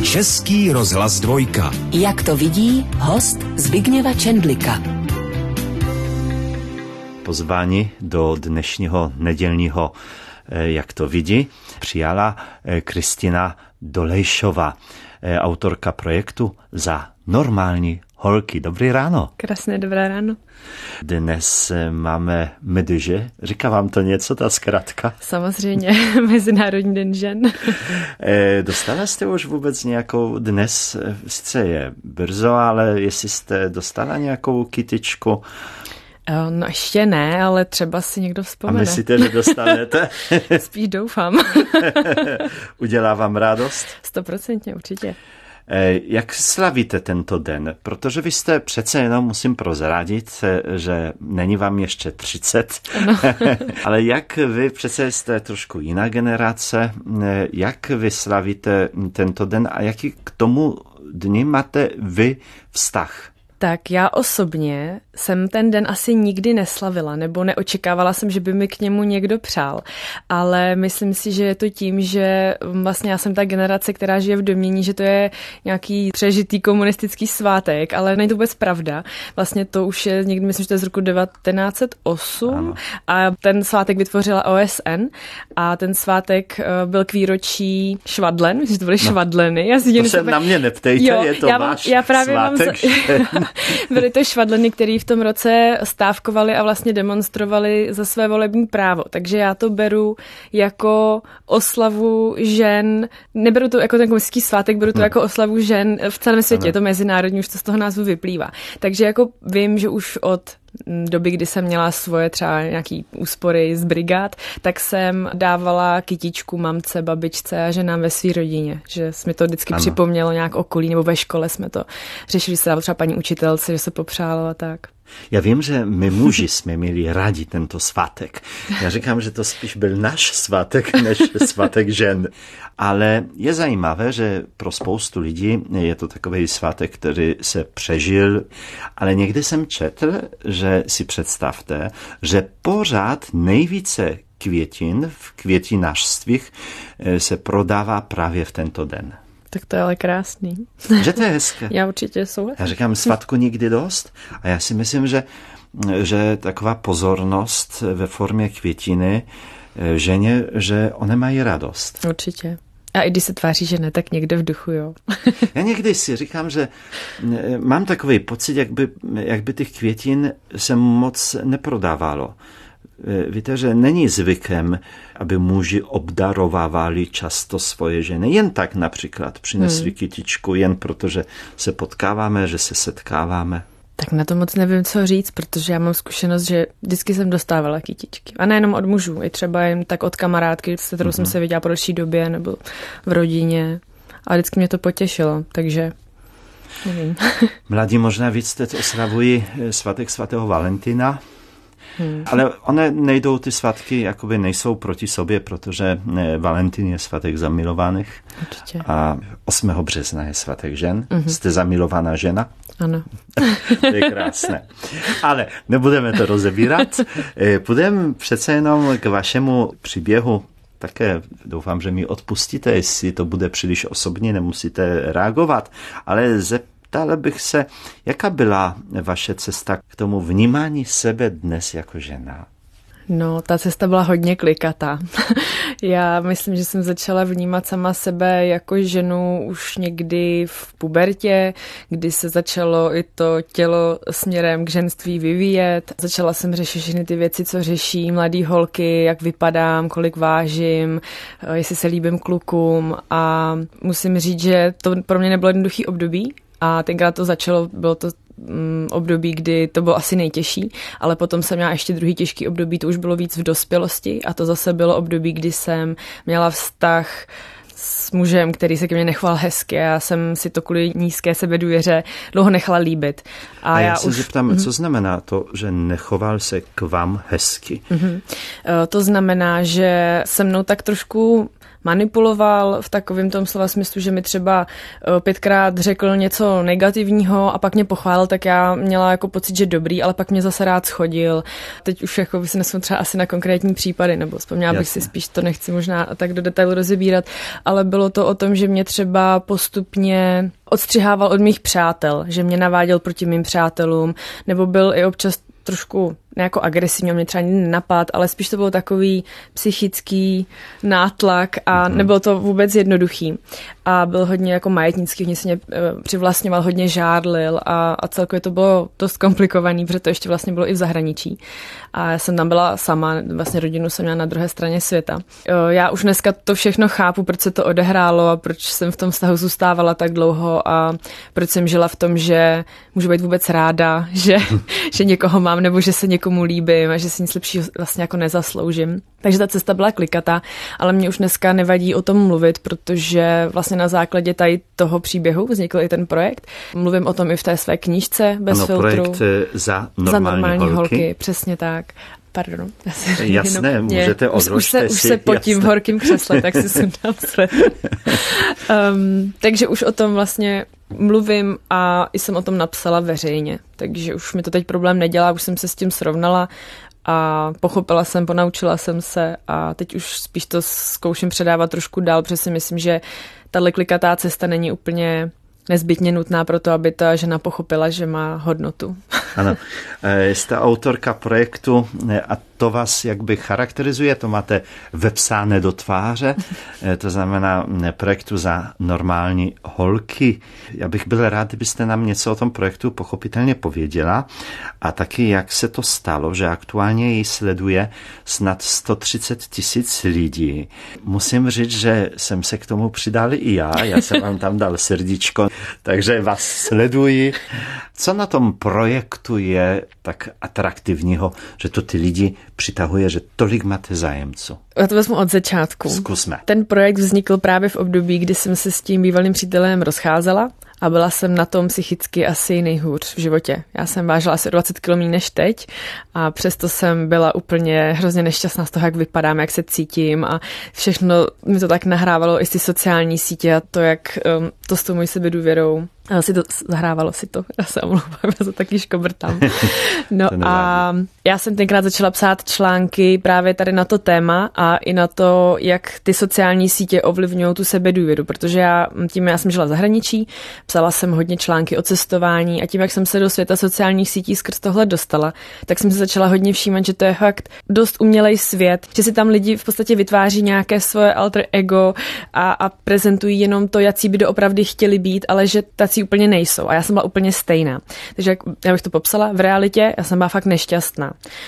Český rozhlas 2. Jak to vidí host Zbigněva Čendlika. Pozvání do dnešního nedělního Jak to vidí přijala Kristina Dolejšová, autorka projektu Za normální holky. Dobrý ráno. Krásné dobré ráno. Dnes máme MDŽ. Říká vám to něco, ta zkratka? Samozřejmě, Mezinárodní den žen. Dostala jste už vůbec nějakou, dnes sice je brzo, ale jestli jste dostala nějakou kytičku? No ještě ne, ale třeba si někdo vzpomene. A myslíte, že dostanete? Spíš doufám. Udělá vám radost? 100% určitě. Jak slavíte tento den? Protože vy jste přece jenom, musím prozradit, že není vám ještě 30, no. Ale jak vy, přece jste trošku jiná generace, jak vy slavíte tento den a jaký k tomu dni máte vy vztah? Tak já osobně jsem ten den asi nikdy neslavila, nebo neočekávala jsem, že by mi k němu někdo přál. Ale myslím si, že je to tím, že vlastně já jsem ta generace, která žije v domnění, že to je nějaký přežitý komunistický svátek, ale není to vůbec pravda. Vlastně to už je někdy, myslím, že to je z roku 1908 ano. A ten svátek vytvořila OSN a ten svátek byl k výročí švadlen, myslím, že to byly švadleny. To se na mě neptejte, je to váš svátek. Byly to švadleny, který v tom roce stávkovali a vlastně demonstrovali za své volební právo. Takže já to beru jako oslavu žen, neberu to jako ten komunistický svátek, beru to jako oslavu žen v celém světě. Je to mezinárodní, už to z toho názvu vyplývá. Takže jako vím, že už od doby, kdy jsem měla svoje třeba nějaký úspory z brigád, tak jsem dávala kytičku mamce, babičce a ženám ve své rodině, že mi to vždycky připomnělo nějak okolí, nebo ve škole jsme to řešili, že se dávalo třeba paní učitelce, že se popřálo a tak. Já vím, že my muži jsme měli rádi tento svátek. Já říkám, že to spíš byl náš svátek, než svátek žen. Ale je zajímavé, že pro spoustu lidí je to takový svátek, který se přežil. Ale někdy jsem četl, že si představte, že pořád nejvíce květin v květinářstvích se prodává právě v tento den. Tak to je ale krásný. Že to je hezké. Já určitě souhlasím. Já říkám, svatku nikdy dost. A já si myslím, že taková pozornost ve formě květiny ženě, že one mají radost. Určitě. A i když se tváří, že ne, tak někde v duchu, jo. Já někdy si říkám, že mám takový pocit, jak by těch květin se moc neprodávalo. Víte, že není zvykem, aby muži obdarovávali často svoje ženy. Jen tak například přinesli kytičku, jen protože se potkáváme, že se setkáváme. Tak na to moc nevím, co říct, protože já mám zkušenost, že vždycky jsem dostávala kytičky. A nejenom od mužů, i třeba jen tak od kamarádky, se kterou jsem se viděla po další době, nebo v rodině. A vždycky mě to potěšilo, takže nevím. Mladí možná víc teď oslavují svátek svatého Valentina. Ale one nejdou, ty svátky jakoby nejsou proti sobě, protože Valentín je svátek zamilovaných. Určitě. A 8. března je svátek žen. Jste zamilovaná žena? Ano. To je krásné. Ale nebudeme to rozebírat. Půjdeme přece jenom k vašemu příběhu. Také doufám, že mi odpustíte, jestli to bude příliš osobní, nemusíte reagovat, ale ale bych se, jaká byla vaše cesta k tomu vnímání sebe dnes jako žena? No, ta cesta byla hodně klikatá. Já myslím, že jsem začala vnímat sama sebe jako ženu už někdy v pubertě, kdy se začalo i to tělo směrem k ženství vyvíjet. Začala jsem řešit všechny ty věci, co řeší mladý holky, jak vypadám, kolik vážím, jestli se líbím klukům. A musím říct, že to pro mě nebylo jednoduchý období. A tenkrát to začalo, bylo to období, kdy to bylo asi nejtěžší, ale potom jsem měla ještě druhý těžký období, to už bylo víc v dospělosti a to zase bylo období, kdy jsem měla vztah s mužem, který se ke mně nechoval hezky a já jsem si to kvůli nízké sebedůvěře dlouho nechala líbit. A já se zeptám, co znamená to, že nechoval se k vám hezky? To znamená, že se mnou tak trošku manipuloval v takovém tom slova smyslu, že mi třeba 5krát řekl něco negativního a pak mě pochválil, tak já měla jako pocit, že dobrý, ale pak mě zase rád schodil. Teď už jako si nesmím třeba asi na konkrétní případy, nebo vzpomněla bych si spíš, to nechci možná tak do detailu rozebírat, ale bylo to o tom, že mě třeba postupně odstřihával od mých přátel, že mě naváděl proti mým přátelům, nebo byl i občas trošku jako agresivní, mě třeba nikdy nenapad, ale spíš to bylo takový psychický nátlak a nebylo to vůbec jednoduchý. A byl hodně jako majetnický, hodně se mě přivlastňoval, hodně žádlil a celkově to bylo dost komplikovaný, protože to ještě vlastně bylo i v zahraničí. A já jsem tam byla sama, vlastně rodinu jsem měla na druhé straně světa. Já už dneska to všechno chápu, proč se to odehrálo a proč jsem v tom vztahu zůstávala tak dlouho a proč jsem žila v tom, že můžu být vůbec ráda, že někoho mám nebo že se někomu líbím a že si nic lepšího vlastně jako nezasloužím. Takže ta cesta byla klikatá, ale mě už dneska nevadí o tom mluvit, protože vlastně na základě tady toho příběhu vznikl i ten projekt. Mluvím o tom i v té své knížce Bez filtru. Projekt za normální holky. Přesně tak. Pardon. Jasné, můžete odložte už se potím v horkým křesle, tak si sundám svetr. Takže už o tom vlastně mluvím a i jsem o tom napsala veřejně, takže už mi to teď problém nedělá, už jsem se s tím srovnala a pochopila jsem, ponaučila jsem se a teď už spíš to zkouším předávat trošku dál, protože si myslím, že tahle klikatá cesta není úplně nezbytně nutná pro to, aby ta žena pochopila, že má hodnotu. Ano, jste autorka projektu a to vás jakby charakterizuje, to máte vepsáno do tváře, to znamená projektu za normální holky. Já bych byl rád, kdybyste nám něco o tom projektu pochopitelně pověděla a taky, jak se to stalo, že aktuálně ji sleduje snad 130 000 lidí. Musím říct, že jsem se k tomu přidal i já jsem vám tam dal srdíčko, takže vás sleduji. Co na tom projektu je tak atraktivního, že to ty lidi přitahuje, že tolik máte zájemců? Já to vezmu od začátku. Zkusme. Ten projekt vznikl právě v období, kdy jsem se s tím bývalým přítelem rozcházela a byla jsem na tom psychicky asi nejhůř v životě. Já jsem vážila asi 20 kg než teď a přesto jsem byla úplně hrozně nešťastná z toho, jak vypadám, jak se cítím a všechno mi to tak nahrávalo i z ty sociální sítě a to, jak to s tou mojí sebedůvěrou zahrávalo si to. Já se omlouvám, já se taky škobrtám. No a já jsem tenkrát začala psát články právě tady na to téma a i na to, jak ty sociální sítě ovlivňují tu sebedůvěru, protože já jsem žila v zahraničí, psala jsem hodně články o cestování a tím, jak jsem se do světa sociálních sítí skrz tohle dostala, tak jsem se začala hodně všímat, že to je fakt dost umělej svět, že si tam lidi v podstatě vytváří nějaké svoje alter ego a prezentují jenom to, jací by doopravdy chtěli být, ale že tací úplně nejsou. A já jsem byla úplně stejná. Takže já bych to popsala, v realitě já jsem byla fakt nešťastná.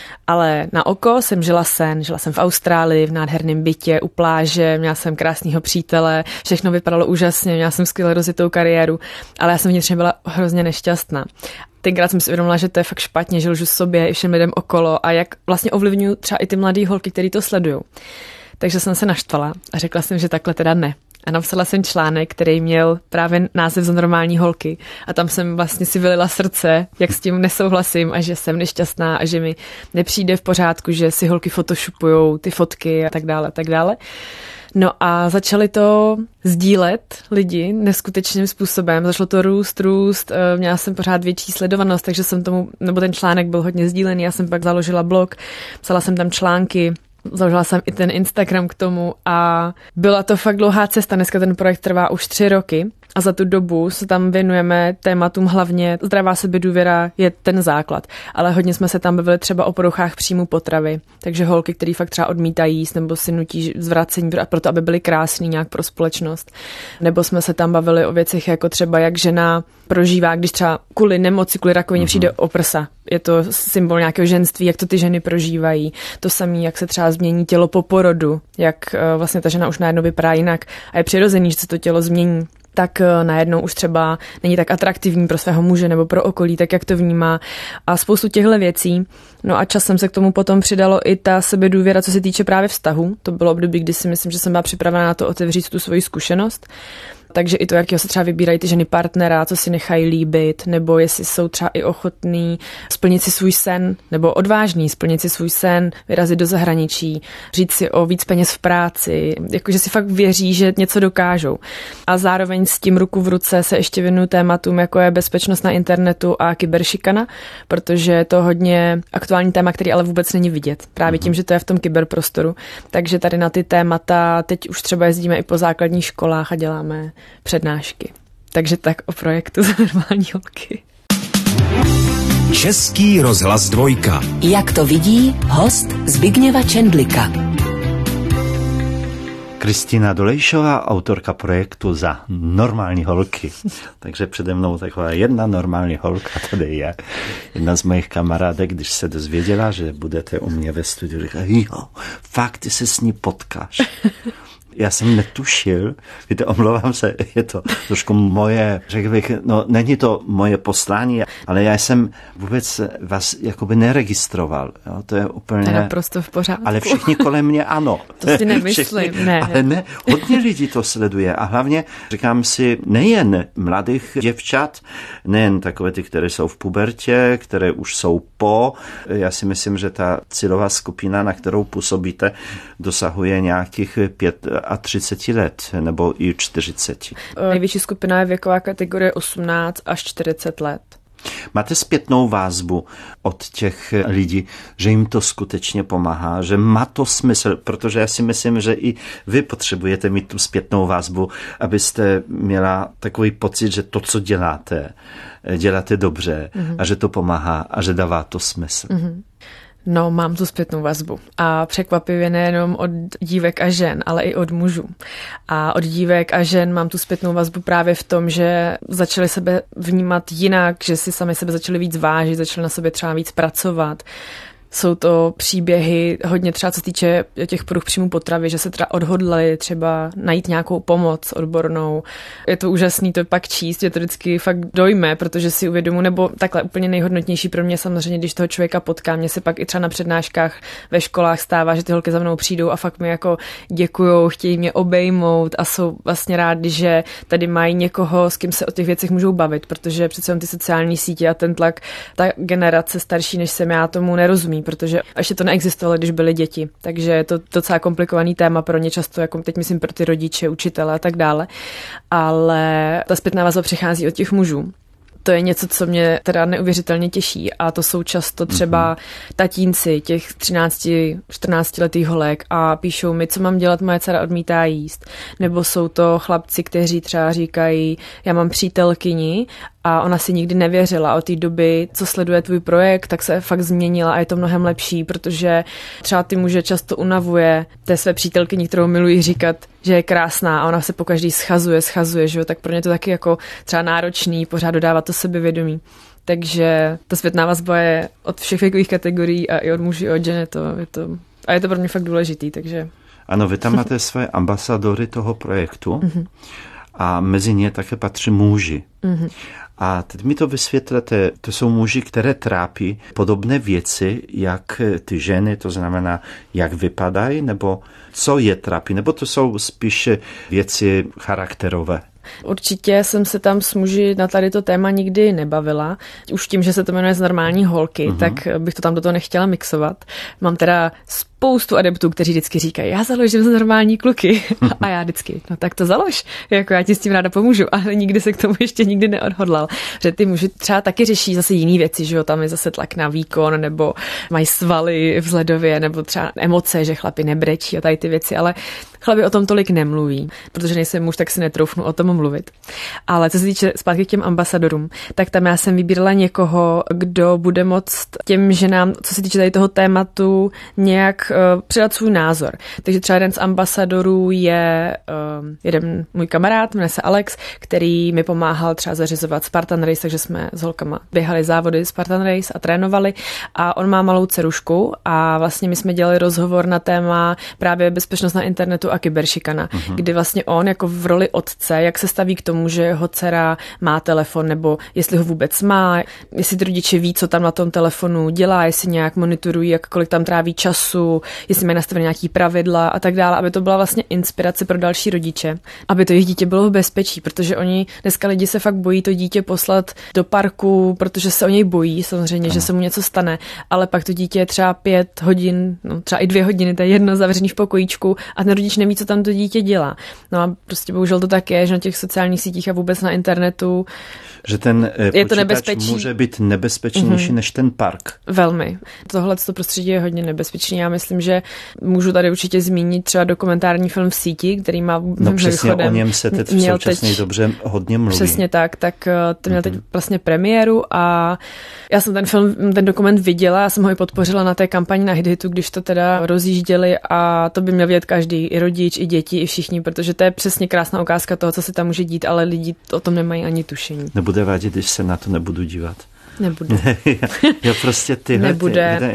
Ale na oko jsem žila sen. Žila jsem v Austrálii, v nádherném bytě, u pláže, měla jsem krásného přítele, všechno vypadalo úžasně, měla jsem skvěle rozjetou kariéru, ale já jsem vnitřně byla hrozně nešťastná. Tenkrát jsem si uvědomila, že to je fakt špatně, že lžu sobě i všem lidem okolo a jak vlastně ovlivňuji třeba i ty mladé holky, který to sledují. Takže jsem se naštvala a řekla jsem, že takhle teda ne. A napsala jsem článek, který měl právě název Za normální holky. A tam jsem vlastně si vylila srdce, jak s tím nesouhlasím a že jsem nešťastná a že mi nepřijde v pořádku, že si holky photoshopujou ty fotky a tak dále, tak dále. No a začali to sdílet lidi neskutečným způsobem. Začalo to růst, měla jsem pořád větší sledovanost, takže ten článek byl hodně sdílený. Já jsem pak založila blog, psala jsem tam články, založila jsem i ten Instagram k tomu a byla to fakt dlouhá cesta. Dneska ten projekt trvá už 3 roky a za tu dobu se tam věnujeme tématům hlavně zdravá sebedůvěra je ten základ, ale hodně jsme se tam bavili třeba o poruchách příjmu potravy, takže holky, které fakt třeba odmítají jíst nebo si nutí zvracení proto, aby byly krásný nějak pro společnost. Nebo jsme se tam bavili o věcech jako třeba jak žena prožívá, když třeba kvůli nemoci, kvůli rakovině přijde o prsa. Je to symbol nějakého ženství, jak to ty ženy prožívají. To samé, jak se třeba změní tělo po porodu, jak vlastně ta žena už najednou vypadá jinak a je přirozený, že se to tělo změní. Tak najednou už třeba není tak atraktivní pro svého muže nebo pro okolí, tak jak to vnímá a spoustu těchto věcí. No a časem se k tomu potom přidalo i ta sebedůvěra, co se týče právě vztahu. To bylo období, kdy si myslím, že jsem byla připravena na to otevřít tu svoji zkušenost. Takže i to, jakého se třeba vybírají ty ženy partnera, co si nechají líbit, nebo jestli jsou třeba i ochotní splnit si svůj sen, nebo odvážní splnit si svůj sen, vyrazit do zahraničí, říct si o víc peněz v práci, jakože si fakt věří, že něco dokážou. A zároveň s tím ruku v ruce se ještě věnuju tématům, jako je bezpečnost na internetu a kyberšikana, protože je to hodně aktuální téma, který ale vůbec není vidět. Právě tím, že to je v tom kyberprostoru. Takže tady na ty témata teď už třeba jezdíme i po základních školách a děláme přednášky. Takže tak o projektu za normální holky. Český rozhlas 2. Jak to vidí host Zbigněva Čendlika. Kristina Dolejšová, autorka projektu Za normální holky. Takže přede mnou taková jedna normální holka tady je. Jedna z mojich kamarádek, když se dozvěděla, že budete u mě ve studiu, říká, jo, fakt, ty se s ní potkáš. Já jsem netušil, víte, omlouvám se, je to trošku moje, řekl bych, no není to moje poslání, ale já jsem vůbec vás jakoby neregistroval. Jo? To je úplně... To je naprosto v pořádku. Ale všichni kolem mě ano. To si nemyslím, všichni, ne. Ale ne, hodně lidí to sleduje a hlavně říkám si, nejen mladých děvčat, nejen takové ty, které jsou v pubertě, které už jsou po, já si myslím, že ta cílová skupina, na kterou působíte, dosahuje nějakých 35 let, nebo i 40. Největší skupina je věková kategorie 18 až 40 let. Máte zpětnou vazbu od těch lidí, že jim to skutečně pomáhá, že má to smysl, protože já si myslím, že i vy potřebujete mít tu zpětnou vazbu, abyste měla takový pocit, že to, co děláte dobře a že to pomáhá a že dává to smysl. No, mám tu zpětnou vazbu. A překvapivě nejenom od dívek a žen, ale i od mužů. A od dívek a žen mám tu zpětnou vazbu právě v tom, že začali sebe vnímat jinak, že si sami sebe začali víc vážit, začali na sobě třeba víc pracovat. Jsou to příběhy hodně třeba co se týče těch poruch příjmu potravy, že se třeba odhodlali třeba najít nějakou pomoc odbornou. Je to úžasný to pak číst, že to vždycky fakt dojme, protože si uvědomu, nebo takhle úplně nejhodnotnější pro mě samozřejmě, když toho člověka potkám, mě se pak i třeba na přednáškách ve školách stává, že ty holky za mnou přijdou a fakt mi jako děkujou, chtějí mě obejmout a jsou vlastně rádi, že tady mají někoho, s kým se o těch věcech můžou bavit, protože přece jen ty sociální sítě a ten tlak, ta generace starší než jsem já tomu nerozumí, protože ještě to neexistovalo, když byly děti. Takže je to docela komplikovaný téma pro ně často, jako teď myslím pro ty rodiče, učitele a tak dále. Ale ta zpětná vazba přichází od těch mužů. To je něco, co mě teda neuvěřitelně těší a to jsou často třeba tatínci těch 13-14 letých holek a píšou mi, co mám dělat, moje dcera odmítá jíst. Nebo jsou to chlapci, kteří třeba říkají, já mám přítelkyni a ona si nikdy nevěřila. Od té doby, co sleduje tvůj projekt, tak se fakt změnila a je to mnohem lepší, protože třeba ty muže často unavuje té své přítelkyni, kterou milují, říkat, že je krásná a ona se pokaždý schazuje, že jo? Tak pro ně to taky jako třeba náročný, pořád dodávat to sebevědomí. Takže ta zpětná vazba je od všech věkových kategorií a i od mužů, i od žen a je to pro mě fakt důležitý, takže... Ano, vy tam máte své ambasadory toho projektu a mezi ně také patří muži. A teď mi to vysvětlete, to jsou muži, které trápí podobné věci, jak ty ženy, to znamená, jak vypadají, nebo co je trápí, nebo to jsou spíše věci charakterové. Určitě jsem se tam s muži na tady to téma nikdy nebavila. Už tím, že se to jmenuje Z normální holky, tak bych to tam do toho nechtěla mixovat. Mám teda spoustu adeptů, kteří vždycky říkají, já založím Z normální kluky. A já vždycky, no tak to založ, jako já ti s tím ráda pomůžu, ale nikdy se k tomu ještě nikdy neodhodlal. Že ty muži třeba taky řeší zase jiný věci, že jo, tam je zase tlak na výkon, nebo mají svaly vzhledově, nebo třeba emoce, že chlapi nebrečí a tady ty věci, ale chlapi o tom tolik nemluví, protože nejsem muž, tak si netroufnu o tom mluvit. Ale co se týče zpátky k těm ambasadorům, tak tam já jsem vybírala někoho, kdo bude moct těm ženám, co se týče tady toho tématu, nějak předat svůj názor. Takže třeba jeden z ambasadorů je jeden můj kamarád, jmenuje se Alex, který mi pomáhal třeba zařizovat Spartan Race, takže jsme s holkama běhali závody Spartan Race a trénovali. A on má malou dcerušku a vlastně my jsme dělali rozhovor na téma právě bezpečnost na internetu a kyberšikana, kdy vlastně on jako v roli otce, jak se staví k tomu, že jeho dcera má telefon, nebo jestli ho vůbec má, jestli ty rodiče ví, co tam na tom telefonu dělá, jestli nějak monitorují, jak kolik tam tráví času, nebo jestli mají nastavené nějaký pravidla a tak dále, aby to byla vlastně inspirace pro další rodiče, aby to jejich dítě bylo v bezpečí, protože oni dneska lidi se fakt bojí to dítě poslat do parku, protože se o něj bojí samozřejmě, že se mu něco stane, ale pak to dítě je třeba 5 hodin, no třeba i 2 hodiny, to je jedno zavřený v pokojíčku a ten rodič neví, co tam to dítě dělá. No a prostě bohužel to tak je, že na těch sociálních sítích a vůbec na internetu že ten počítač může být nebezpečnější než ten park. Velmi. Tohle prostředí je hodně nebezpečné. Já myslím, že můžu tady určitě zmínit třeba dokumentární film V síti, který má přesně o něm se teď v současné dobře hodně mluví. Přesně tak to měl teď vlastně premiéru a já jsem ten dokument viděla, já jsem ho i podpořila na té kampani na HitHitu, když to teda rozjížděli a to by měl vědět každý, i rodič, i děti, i všichni, protože to je přesně krásná ukázka toho, co se tam může dít, ale lidi o tom nemají ani tušení. Nebude vadit, když se na to nebudu dívat. Nebude. Já prostě tyhle... Nebude.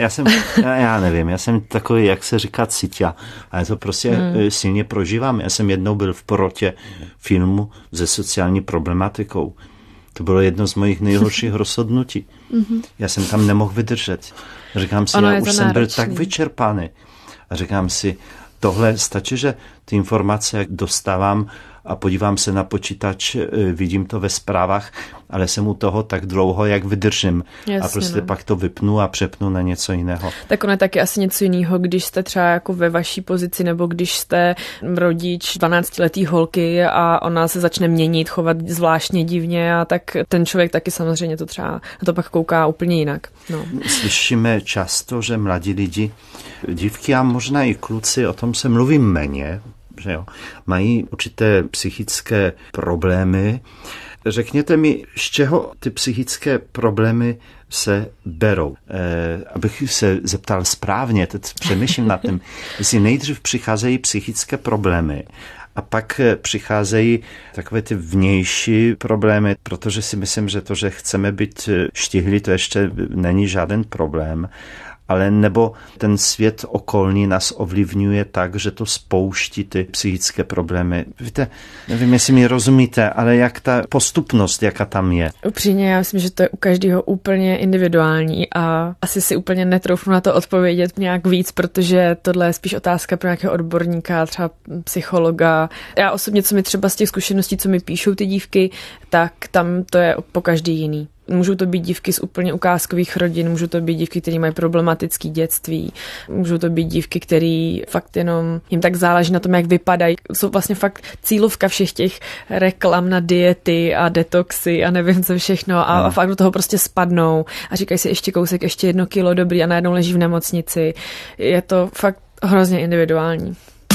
Já nevím, já jsem takový, jak se říká, ciťa. A já to prostě silně prožívám. Já jsem jednou byl v porotě filmu se sociální problematikou. To bylo jedno z mojich nejhorších rozhodnutí. Já jsem tam nemohl vydržet. Říkám si, já už jsem byl tak vyčerpaný. A říkám si, tohle stačí, že ty informace, jak dostávám a podívám se na počítač, vidím to ve zprávách, ale jsem u toho tak dlouho, jak vydržím. Jasně, a prostě pak to vypnu a přepnu na něco jiného. Tak ono je taky asi něco jiného, když jste třeba jako ve vaší pozici, nebo když jste rodič 12letý holky a ona se začne měnit, chovat zvláštně divně a tak ten člověk taky samozřejmě to třeba na to pak kouká úplně jinak. No. Slyšíme často, že mladí lidi, dívky a možná i kluci, o tom se mluví méně, že jo, mají určité psychické problémy. Řekněte mi, z čeho ty psychické problémy se berou? Abych se zeptal správně, teď přemýšlím nad tím, jestli nejdřív přicházejí psychické problémy a pak přicházejí takové ty vnější problémy, protože si myslím, že to, že chceme být štihlí, to ještě není žádný problém, ale nebo ten svět okolní nás ovlivňuje tak, že to spouští ty psychické problémy. Víte, nevím, jestli mi rozumíte, ale jak ta postupnost, jaká tam je. Upřímně, já myslím, že to je u každého úplně individuální a asi si úplně netroufnu na to odpovědět nějak víc, protože tohle je spíš otázka pro nějakého odborníka, třeba psychologa. Já osobně, co mi třeba z těch zkušeností, co mi píšou ty dívky, tak tam to je po každý jiný. Můžou to být dívky z úplně ukázkových rodin, můžou to být dívky, které mají problematické dětství, můžou to být dívky, které fakt jenom jim tak záleží na tom, jak vypadají. Jsou vlastně fakt cílovka všech těch reklam na diety a detoxy a nevím co všechno a fakt do toho prostě spadnou a říkají si ještě kousek, ještě 1 kilo dobrý a najednou leží v nemocnici. Je to fakt hrozně individuální.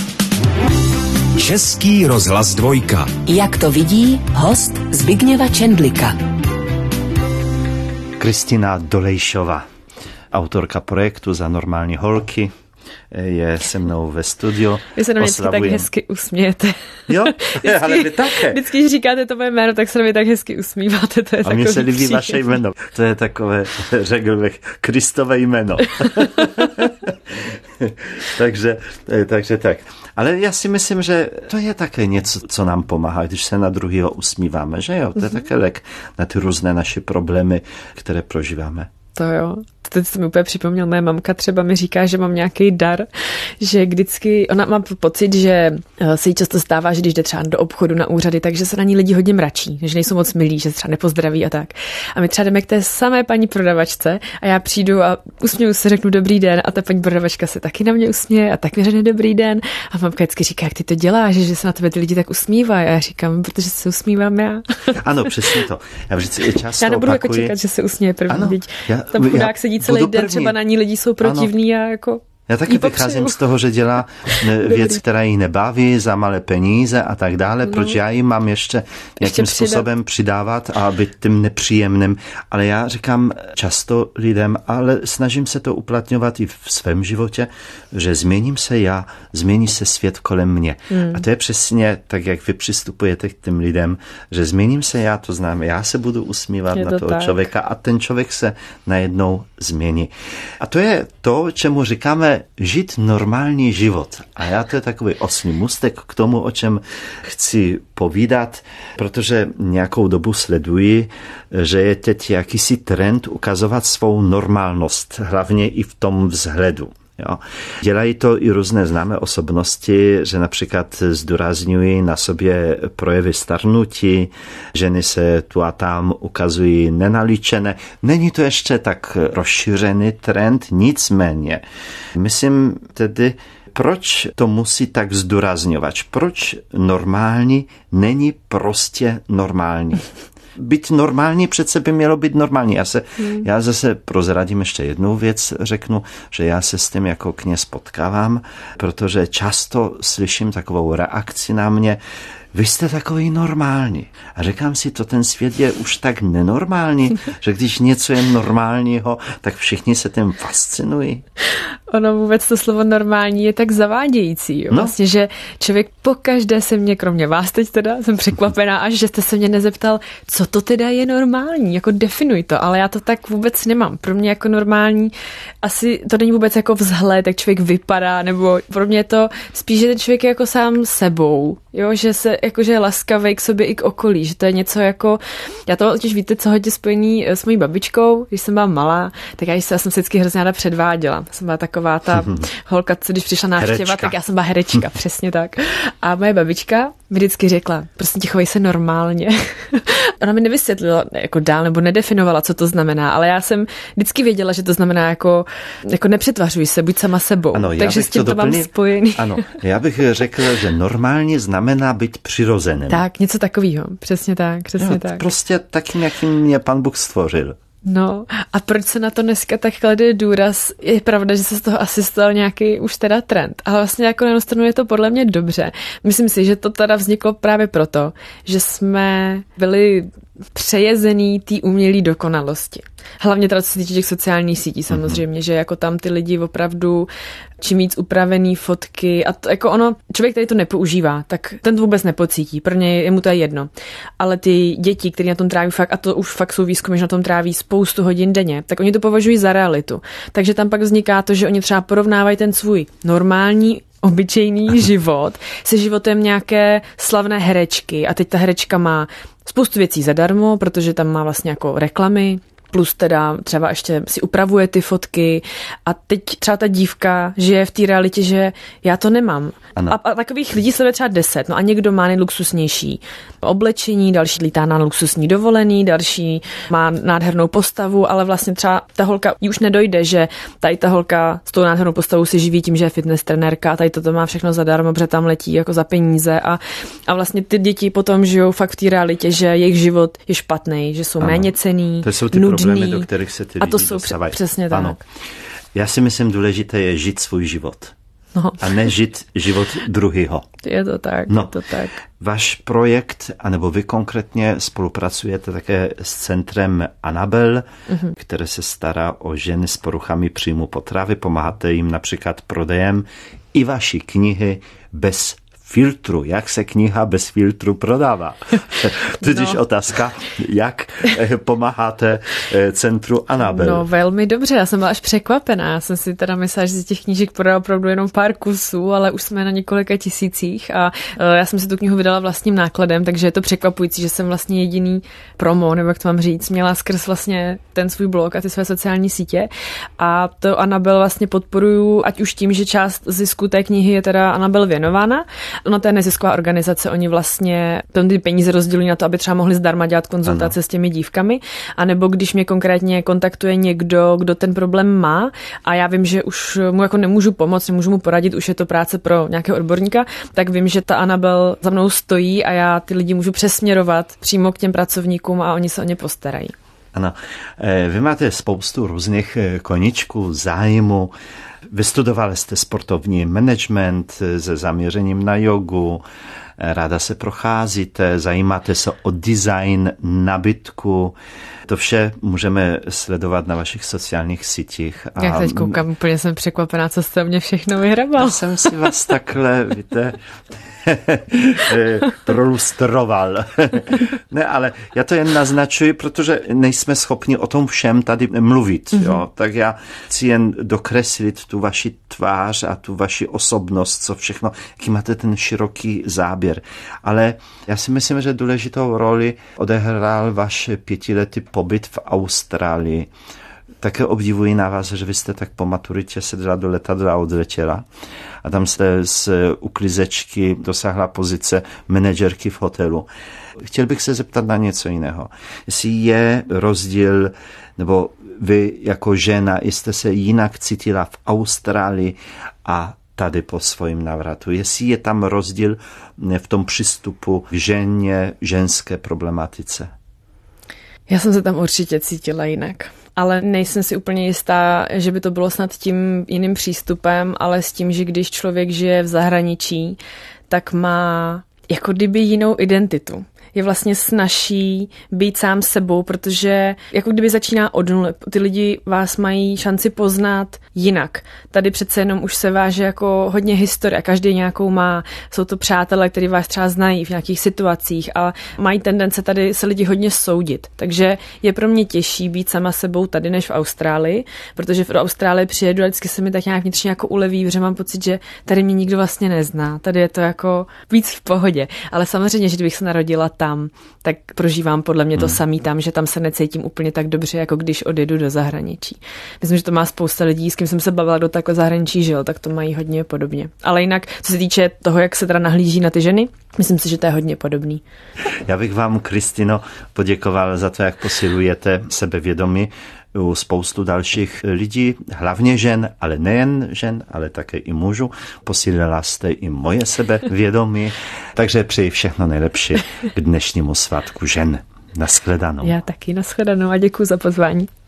Český rozhlas 2. Jak to vidí host Zbigněva Čendlika. Kristina Dolejšová, autorka projektu Za normální holky, je se mnou ve studiu. Vy se na mě tak hezky usmějete. Jo, ale vy také. Vždycky, když říkáte to moje jméno, tak se na mě tak hezky usmíváte. To je a mně se líbí vaše jméno. To je takové, řekl bych, Kristové jméno. takže tak. Ale já si myslím, že to je také něco, co nám pomáhá, když se na druhého usmíváme, že jo? To je také lék na ty různé naše problémy, které prožíváme. To jo. Teď jsem mi úplně připomněl, moje mamka třeba mi říká, že mám nějaký dar, že vždycky, ona má pocit, že se jí často stává, že když jde třeba do obchodu na úřady, takže se na ní lidi hodně mračí, že nejsou moc milí, že se třeba nepozdraví a tak. A my třeba jdeme k té samé paní prodavačce a já přijdu a usměju se, řeknu dobrý den a ta paní prodavačka se taky na mě usměje a tak mi řekne dobrý den a mamka vždycky říká, jak ty to děláš, že se na tebe ty lidi tak usmívají a já říkám, protože se usmívám já. Ano, přesně to. Já vždycky často já nebudu jako čekat, že se usměje první. Tam chudák sedí celý den, třeba na ní lidi jsou protivní a jako... Já taky vycházím z toho, že dělá věc, která jí nebaví, za malé peníze a tak dále. Proč já jim mám ještě nějakým způsobem přidávat a být tím nepříjemným. Ale já říkám často lidem, ale snažím se to uplatňovat i v svém životě, že změním se já, změní se svět kolem mě. A to je přesně tak, jak vy přistupujete k těm lidem, že změním se já, to znamená, já se budu usmívat na toho člověka a ten člověk se najednou změní. A to je to, čemu říkáme žít normální život. A já to je takový osmý můstek k tomu, o čem chci povídat, protože nějakou dobu sleduji, že je teď jakýsi trend ukazovat svou normálnost, hlavně i v tom vzhledu. Jo. Dělají to i různé známé osobnosti, že například zdůrazňují na sobě projevy starnutí, ženy se tu a tam ukazují nenalíčené. Není to ještě tak rozšířený trend, nicméně. Myslím tedy, proč to musí tak zdůrazňovat? Proč normální není prostě normální? Být normální přece by mělo být normální. Já zase prozradím ještě jednu věc, řeknu, že já se s tím jako kněz potkávám, protože často slyším takovou reakci na mě, vy jste takový normální. A říkám si, to ten svět je už tak nenormální, že když něco je normálního, tak všichni se tím fascinují. Ono vůbec to slovo normální je tak zavádějící. Jo? Vlastně, že člověk pokaždé se mě, kromě vás teď teda, jsem překvapená, až že jste se mě nezeptal, co to teda je normální, jako definuj to, ale já to tak vůbec nemám. Pro mě jako normální asi to není vůbec jako vzhled, jak člověk vypadá, nebo pro mě je to spíš, že ten člověk je jako sám sebou, jo? Že se jakože je laskavý k sobě i k okolí, že to je něco jako, já to totiž víte, co hodně spojený s mojí babičkou, když jsem byla malá, tak já jsem vždycky hrozně ráda předváděla. Jsem byla taková ta holka, co když přišla návštěva, tak já jsem byla herečka, přesně tak. A moje babička mi vždycky řekla, prostě chovej se normálně. Ona mi nevysvětlila jako dál, nebo nedefinovala, co to znamená, ale já jsem vždycky věděla, že to znamená jako nepřetvařuj se, buď sama sebou. Ano, takže s tím to mám spojený. Ano, já bych řekl, že normálně znamená být přirozeným. Tak, něco takového, přesně tak, přesně tak. Prostě takým, jakým mě Pán Bůh stvořil. No a proč se na to dneska tak klade důraz? Je pravda, že se z toho asi stal nějaký už teda trend, ale vlastně jako na jednu stranu je to podle mě dobře. Myslím si, že to teda vzniklo právě proto, že jsme byli přejezený té umělé dokonalosti. Hlavně teda co se týče těch sociálních sítí samozřejmě, že jako tam ty lidi opravdu čím víc upravený fotky a to, jako ono, člověk, který to nepoužívá, tak ten to vůbec nepocítí, pro ně je mu to jedno. Ale ty děti, které na tom tráví fakt, a to už fakt jsou výzkumy, že na tom tráví spoustu hodin denně, tak oni to považují za realitu. Takže tam pak vzniká to, že oni třeba porovnávají ten svůj normální obyčejný život se životem nějaké slavné herečky a teď ta herečka má spoustu věcí zadarmo, protože tam má vlastně jako reklamy, plus teda třeba ještě si upravuje ty fotky a teď třeba ta dívka žije v té realitě, že já to nemám. A takových lidí sleduje třeba 10, no a někdo má nejluxusnější oblečení, další lítá na luxusní dovolený, další má nádhernou postavu, ale vlastně třeba ta holka jí už nedojde, že tady ta holka s tou nádhernou postavou si živí tím, že je fitness trenérka a tady toto má všechno zadarmo, protože tam letí jako za peníze a vlastně ty děti potom žijou fakt v té realitě, že jejich život je špatný, že jsou méněcenný, to jsou ty problémy, do kterých se ty lidi dostávají. Přesně tak. Ano. Já si myslím, důležité je žít svůj život. No. A ne žít život druhýho. Je to tak, je to tak. Váš projekt, anebo vy konkrétně spolupracujete také s centrem Anabel, které se stará o ženy s poruchami příjmu potravy. Pomáháte jim například prodejem i vaší knihy Bez filtru. Jak se kniha bez filtru prodává? Tudíž otázka, jak pomáháte centru Anabel? No velmi dobře, já jsem byla až překvapená. Já jsem si teda myslela, že z těch knížek prodala opravdu jenom pár kusů, ale už jsme na několika tisících a já jsem si tu knihu vydala vlastním nákladem, takže je to překvapující, že jsem vlastně jediný promo, nebo jak to mám říct, měla skrz vlastně ten svůj blog a ty své sociální sítě a to Anabel vlastně podporuju, ať už tím, že část zisku té knihy je teda Anabel věnována. Ono to je nezisková organizace, oni vlastně ty peníze rozdělují na to, aby třeba mohli zdarma dělat konzultace s těmi dívkami, anebo když mě konkrétně kontaktuje někdo, kdo ten problém má a já vím, že už mu jako nemůžu pomoct, nemůžu mu poradit, už je to práce pro nějakého odborníka, tak vím, že ta Anabel za mnou stojí a já ty lidi můžu přesměrovat přímo k těm pracovníkům a oni se o ně postarají. Ano, vy máte spoustu různých koníčků, zájmu. Vystudovali jste sportovní management se zaměřením na jogu, ráda se procházíte, zajímáte se o design nábytku. To vše můžeme sledovat na vašich sociálních sítích. Jak teď koukám, úplně jsem překvapená, co jste mě všechno vyhrabal. Já jsem si vás takhle, víte, prolustroval. Ne, ale já to jen naznačuji, protože nejsme schopni o tom všem tady mluvit. Jo? Tak já chci jen dokreslit tu vaši tvář a tu vaši osobnost, co všechno, jaký máte ten široký záběr. Ale já si myslím, že důležitou roli odehrál váš 5letý pobyt v Austrálii. Také obdivuji na vás, že vy jste tak po maturitě sedla do letadla a odletěla a tam jste z uklízečky dosáhla pozice manažerky v hotelu. Chtěl bych se zeptat na něco jiného. Jestli je rozdíl, nebo vy jako žena jste se jinak cítila v Austrálii a tady po svém návratu. Jestli je tam rozdíl v tom přístupu k ženě, ženské problematice? Já jsem se tam určitě cítila jinak. Ale nejsem si úplně jistá, že by to bylo snad tím jiným přístupem, ale s tím, že když člověk žije v zahraničí, tak má jako kdyby jinou identitu. Je vlastně snazší být sám sebou, protože jako kdyby začíná od nuly. Ty lidi vás mají šanci poznat jinak. Tady přece jenom už se váže jako hodně historie, každý nějakou má. Jsou to přátelé, kteří vás třeba znají v nějakých situacích a mají tendence tady se lidi hodně soudit. Takže je pro mě těžší být sama sebou tady než v Austrálii, protože v Austrálii přijedu a vždycky se mi tak nějak vnitřně jako uleví, protože mám pocit, že tady mě nikdo vlastně nezná. Tady je to jako víc v pohodě. Ale samozřejmě, že kdybych se narodila tam, tak prožívám podle mě to samý tam, že tam se necítím úplně tak dobře, jako když odjedu do zahraničí. Myslím, že to má spousta lidí, s kým jsem se bavila, kdo takhle zahraničí žil, tak to mají hodně podobně. Ale jinak, co se týče toho, jak se teda nahlíží na ty ženy, myslím si, že to je hodně podobný. Já bych vám, Kristino, poděkoval za to, jak posilujete sebevědomí u spoustu dalších lidí, hlavně žen, ale nejen žen, ale také i mužů. Posílila jste i moje sebevědomí, takže přeji všechno nejlepší k dnešnímu svátku žen. Nashledanou. Já taky nashledanou a děkuji za pozvání.